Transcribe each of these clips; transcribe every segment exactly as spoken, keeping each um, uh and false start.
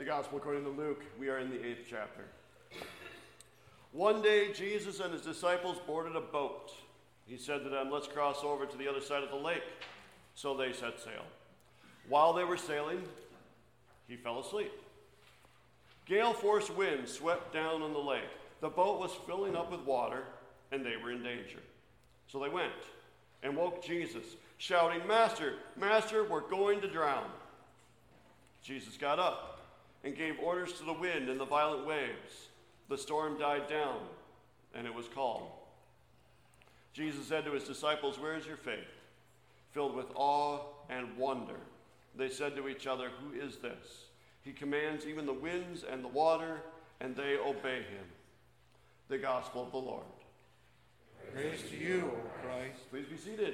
Gospel according to Luke. We are in the eighth chapter. One day, Jesus and his disciples boarded a boat. He said to them, "Let's cross over to the other side of the lake." So they set sail. While they were sailing, he fell asleep. Gale-force winds swept down on the lake. The boat was filling up with water, and they were in danger. So they went and woke Jesus, shouting, "Master, Master, we're going to drown." Jesus got up and gave orders to the wind and the violent waves. The storm died down, and it was calm. Jesus said to his disciples, "Where is your faith?" Filled with awe and wonder, they said to each other, "Who is this? He commands even the winds and the water, and they obey him." The Gospel of the Lord. Praise to you, O Christ. Please be seated.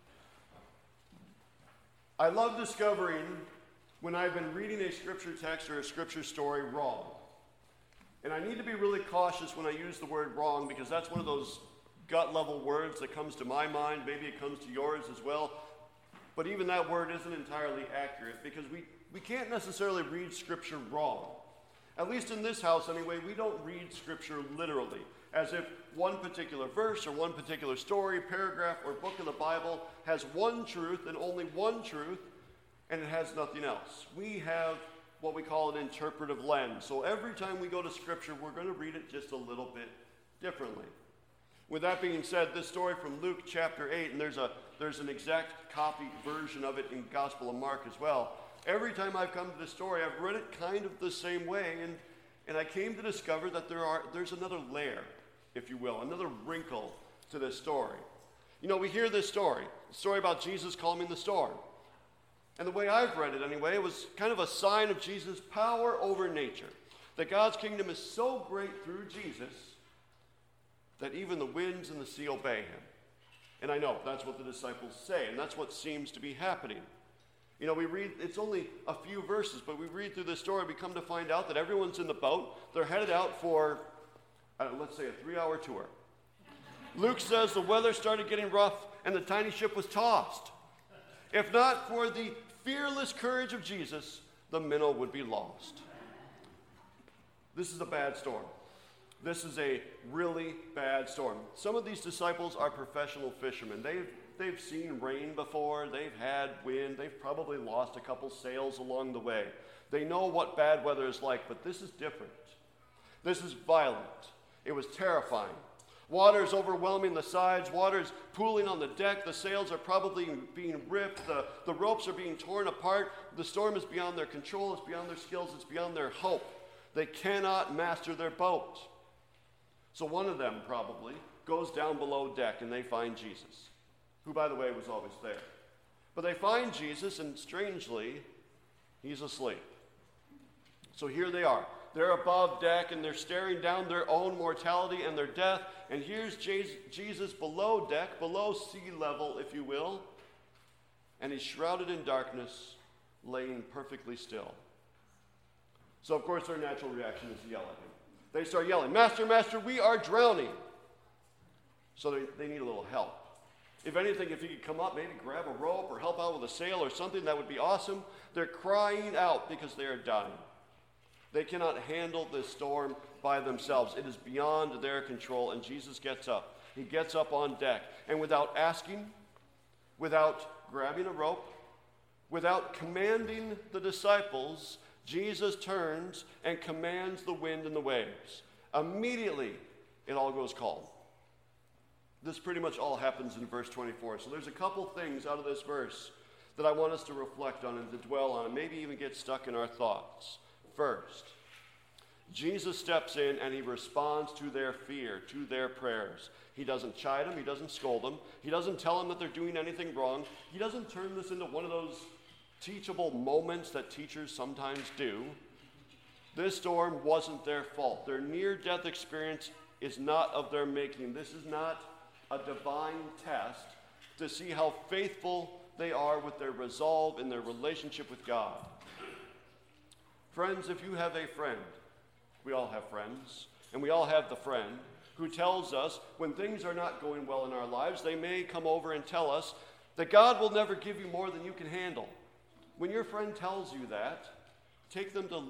I love discovering when I've been reading a scripture text or a scripture story wrong. And I need to be really cautious when I use the word wrong, because that's one of those gut level words that comes to my mind. Maybe it comes to yours as well. But even that word isn't entirely accurate, because we, we can't necessarily read scripture wrong. At least in this house anyway, we don't read scripture literally, as if one particular verse or one particular story, paragraph, or book of the Bible has one truth and only one truth, and it has nothing else. We have what we call an interpretive lens. So every time we go to scripture, we're going to read it just a little bit differently. With that being said, this story from Luke chapter eight, and there's a there's an exact copy version of it in Gospel of Mark as well. Every time I've come to this story, I've read it kind of the same way, and, and I came to discover that there are there's another layer, if you will, another wrinkle to this story. You know, we hear this story, a story about Jesus calming the storm. And the way I've read it anyway, it was kind of a sign of Jesus' power over nature. That God's kingdom is so great through Jesus that even the winds and the sea obey him. And I know that's what the disciples say, and that's what seems to be happening. You know, we read, it's only a few verses, but we read through this story, we come to find out that everyone's in the boat. They're headed out for, uh, let's say, a three-hour tour. Luke says the weather started getting rough, and the tiny ship was tossed. If not for the fearless courage of Jesus, the minnow would be lost. This is a bad storm. This is a really bad storm. Some of these disciples are professional fishermen. They've, they've seen rain before. They've had wind. They've probably lost a couple sails along the way. They know what bad weather is like, but this is different. This is violent. It was terrifying. Water is overwhelming the sides. Water is pooling on the deck. The sails are probably being ripped. The, the ropes are being torn apart. The storm is beyond their control. It's beyond their skills. It's beyond their hope. They cannot master their boat. So one of them probably goes down below deck, and they find Jesus, who, by the way, was always there. But they find Jesus, and strangely, he's asleep. So here they are. They're above deck, and they're staring down their own mortality and their death. And here's Jesus below deck, below sea level, if you will. And he's shrouded in darkness, laying perfectly still. So, of course, their natural reaction is to yell at him. They start yelling, "Master, Master, we are drowning." So they, they need a little help. If anything, if he could come up, maybe grab a rope or help out with a sail or something, that would be awesome. They're crying out because they are dying. They cannot handle this storm by themselves. It is beyond their control, and Jesus gets up. He gets up on deck, and without asking, without grabbing a rope, without commanding the disciples, Jesus turns and commands the wind and the waves. Immediately, it all goes calm. This pretty much all happens in verse twenty-four. So there's a couple things out of this verse that I want us to reflect on and to dwell on, and maybe even get stuck in our thoughts. First, Jesus steps in and he responds to their fear, to their prayers. He doesn't chide them. He doesn't scold them. He doesn't tell them that they're doing anything wrong. He doesn't turn this into one of those teachable moments that teachers sometimes do. This storm wasn't their fault. Their near-death experience is not of their making. This is not a divine test to see how faithful they are with their resolve in their relationship with God. Friends, if you have a friend, we all have friends, and we all have the friend who tells us when things are not going well in our lives, they may come over and tell us that God will never give you more than you can handle. When your friend tells you that, take them to Luke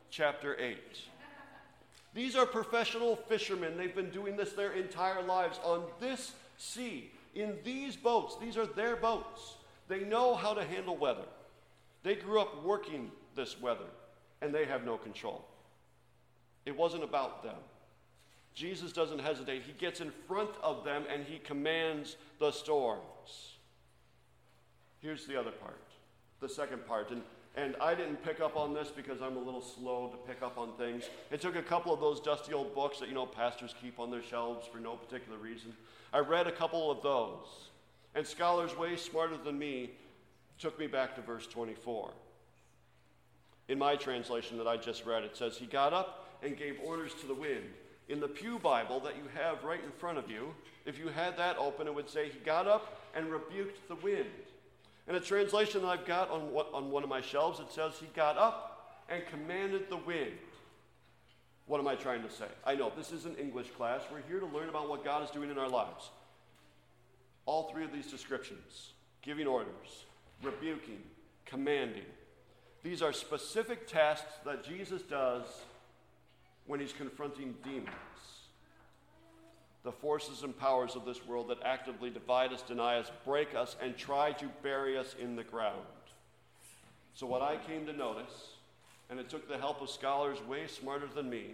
chapter eight. These are professional fishermen. They've been doing this their entire lives on this sea, in these boats. These are their boats. They know how to handle weather. They grew up working this weather, and they have no control. It wasn't about them. Jesus doesn't hesitate. He gets in front of them, and he commands the storms. Here's the other part, the second part. And, and I didn't pick up on this because I'm a little slow to pick up on things. It took a couple of those dusty old books that, you know, pastors keep on their shelves for no particular reason. I read a couple of those, and scholars way smarter than me took me back to verse twenty-four. In my translation that I just read, it says, he got up and gave orders to the wind. In the Pew Bible that you have right in front of you, if you had that open, it would say, he got up and rebuked the wind. In a translation that I've got on, what, on one of my shelves, it says, he got up and commanded the wind. What am I trying to say? I know, this isn't English class. We're here to learn about what God is doing in our lives. All three of these descriptions, giving orders, rebuking, commanding, these are specific tasks that Jesus does when he's confronting demons, the forces and powers of this world that actively divide us, deny us, break us, and try to bury us in the ground. So what I came to notice, and it took the help of scholars way smarter than me,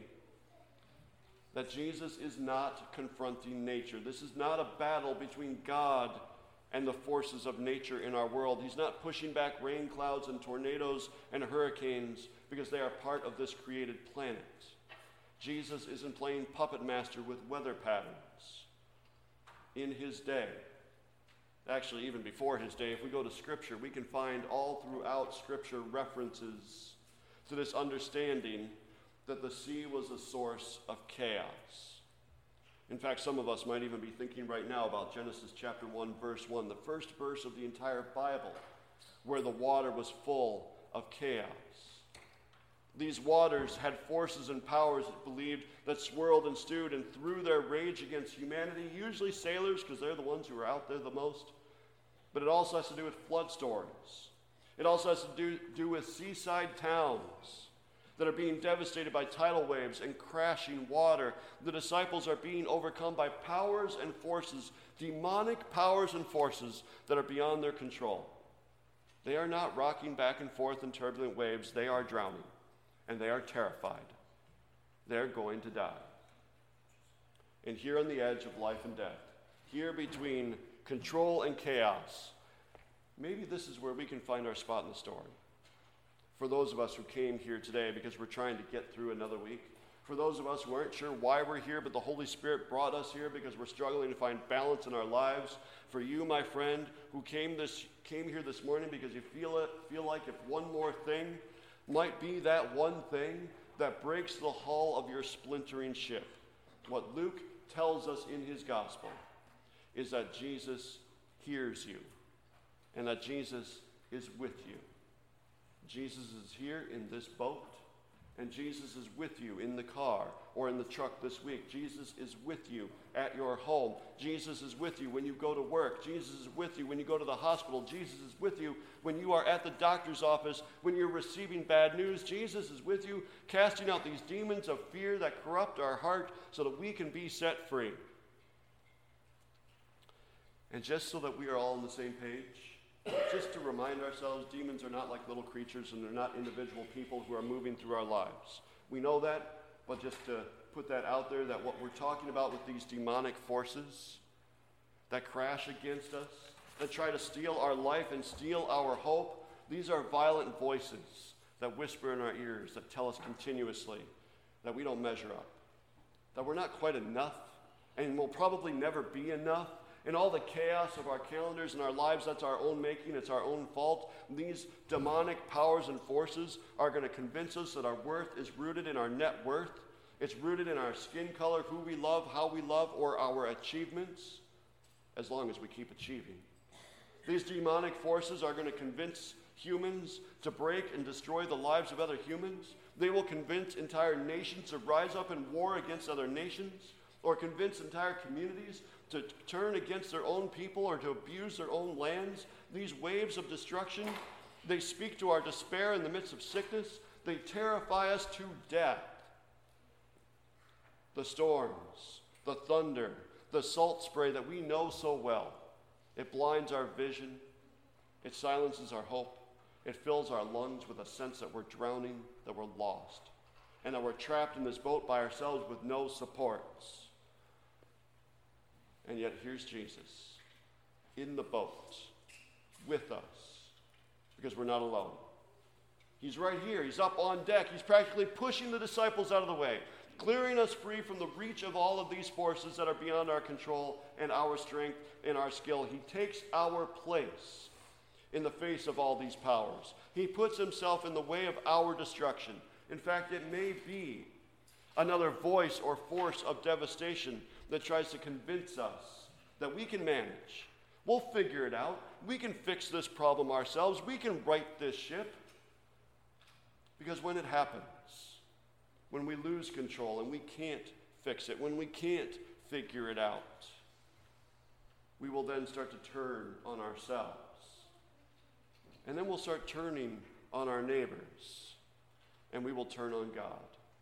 that Jesus is not confronting nature. This is not a battle between God and the forces of nature in our world. He's not pushing back rain clouds and tornadoes and hurricanes because they are part of this created planet. Jesus isn't playing puppet master with weather patterns. In his day, actually even before his day, if we go to Scripture, we can find all throughout Scripture references to this understanding that the sea was a source of chaos. In fact, some of us might even be thinking right now about Genesis chapter one, verse one, the first verse of the entire Bible, where the water was full of chaos. These waters had forces and powers that believed that swirled and stewed, and through their rage against humanity, usually sailors, because they're the ones who are out there the most, but it also has to do with flood stories. It also has to do, do with seaside towns that are being devastated by tidal waves and crashing water. The disciples are being overcome by powers and forces, demonic powers and forces that are beyond their control. They are not rocking back and forth in turbulent waves. They are drowning. And they are terrified. They're going to die. And here on the edge of life and death, here between control and chaos, maybe this is where we can find our spot in the story. For those of us who came here today because we're trying to get through another week, for those of us who aren't sure why we're here, but the Holy Spirit brought us here because we're struggling to find balance in our lives, for you, my friend, who came this came here this morning because you feel it, feel like if one more thing might be that one thing that breaks the hull of your splintering ship. What Luke tells us in his gospel is that Jesus hears you and that Jesus is with you. Jesus is here in this boat, and Jesus is with you in the car or in the truck this week. Jesus is with you at your home. Jesus is with you when you go to work. Jesus is with you when you go to the hospital. Jesus is with you when you are at the doctor's office, when you're receiving bad news. Jesus is with you casting out these demons of fear that corrupt our heart so that we can be set free. And just so that we are all on the same page, just to remind ourselves, demons are not like little creatures and they're not individual people who are moving through our lives. We know that, but just to put that out there, that what we're talking about with these demonic forces that crash against us, that try to steal our life and steal our hope, these are violent voices that whisper in our ears, that tell us continuously that we don't measure up, that we're not quite enough, and will probably never be enough. In all the chaos of our calendars and our lives, that's our own making, it's our own fault. These demonic powers and forces are going to convince us that our worth is rooted in our net worth. It's rooted in our skin color, who we love, how we love, or our achievements, as long as we keep achieving. These demonic forces are going to convince humans to break and destroy the lives of other humans. They will convince entire nations to rise up in war against other nations, or convince entire communities to turn against their own people or to abuse their own lands. These waves of destruction, they speak to our despair in the midst of sickness. They terrify us to death. The storms, the thunder, the salt spray that we know so well. It blinds our vision. It silences our hope. It fills our lungs with a sense that we're drowning, that we're lost, and that we're trapped in this boat by ourselves with no supports. And yet here's Jesus in the boat with us because we're not alone. He's right here. He's up on deck. He's practically pushing the disciples out of the way, clearing us free from the reach of all of these forces that are beyond our control and our strength and our skill. He takes our place in the face of all these powers. He puts himself in the way of our destruction. In fact, it may be another voice or force of devastation that tries to convince us that we can manage. We'll figure it out. We can fix this problem ourselves. We can right this ship. Because when it happens, when we lose control and we can't fix it, when we can't figure it out, we will then start to turn on ourselves. And then we'll start turning on our neighbors, and we will turn on God.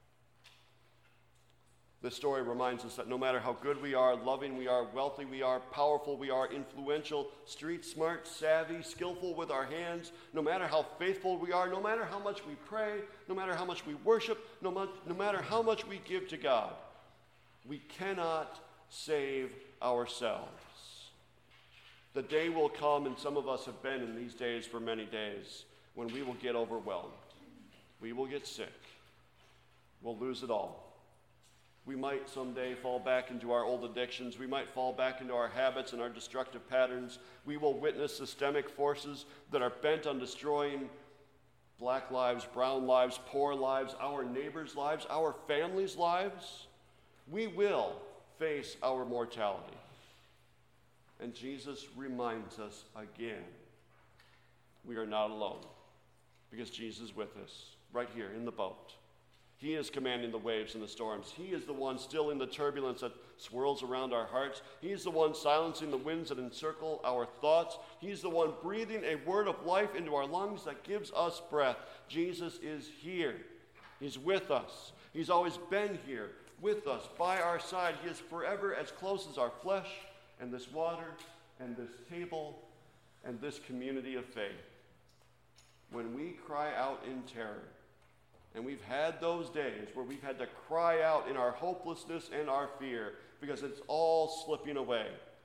This story reminds us that no matter how good we are, loving we are, wealthy we are, powerful we are, influential, street smart, savvy, skillful with our hands, no matter how faithful we are, no matter how much we pray, no matter how much we worship, no, mu- no matter how much we give to God, we cannot save ourselves. The day will come, and some of us have been in these days for many days, when we will get overwhelmed. We will get sick. We'll lose it all. We might someday fall back into our old addictions. We might fall back into our habits and our destructive patterns. We will witness systemic forces that are bent on destroying black lives, brown lives, poor lives, our neighbors' lives, our families' lives. We will face our mortality. And Jesus reminds us again, we are not alone, because Jesus is with us right here in the boat. He is commanding the waves and the storms. He is the one stilling the turbulence that swirls around our hearts. He's the one silencing the winds that encircle our thoughts. He's the one breathing a word of life into our lungs that gives us breath. Jesus is here. He's with us. He's always been here with us, by our side. He is forever as close as our flesh and this water and this table and this community of faith. When we cry out in terror, and we've had those days where we've had to cry out in our hopelessness and our fear because it's all slipping away,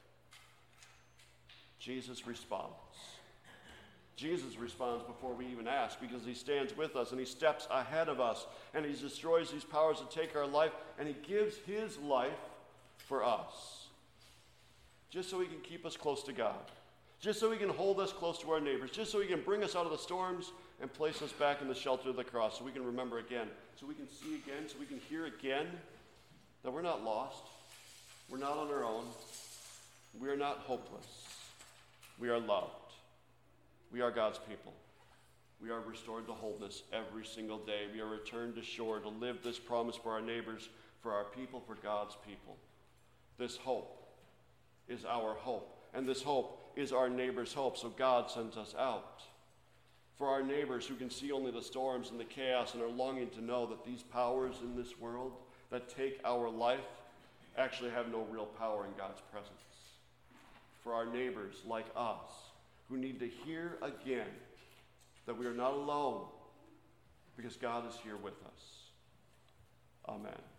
Jesus responds. Jesus responds before we even ask, because he stands with us and he steps ahead of us and he destroys these powers that take our life, and he gives his life for us, just so he can keep us close to God, just so he can hold us close to our neighbors, just so he can bring us out of the storms and place us back in the shelter of the cross, so we can remember again, so we can see again, so we can hear again that we're not lost, we're not on our own, we are not hopeless, we are loved, we are God's people, we are restored to wholeness every single day, we are returned to shore to live this promise for our neighbors, for our people, for God's people. This hope is our hope, and this hope is our neighbor's hope, so God sends us out. For our neighbors who can see only the storms and the chaos and are longing to know that these powers in this world that take our life actually have no real power in God's presence. For our neighbors like us who need to hear again that we are not alone because God is here with us. Amen.